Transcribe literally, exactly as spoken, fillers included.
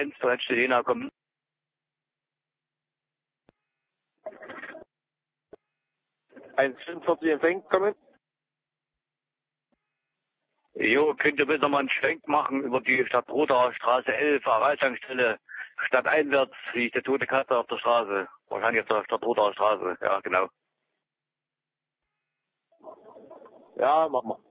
Da hättest du den kommen. eins fünfundvierzig empfängt, kommen. Jo, könnt ihr bitte mal einen Schwenk machen über die Stadtroter Straße elf, Fahrradtankstelle, stadteinwärts, wie ich der tote Katze auf der Straße. Wahrscheinlich auf der Stadtroter Straße, ja genau. Ja, mach mal.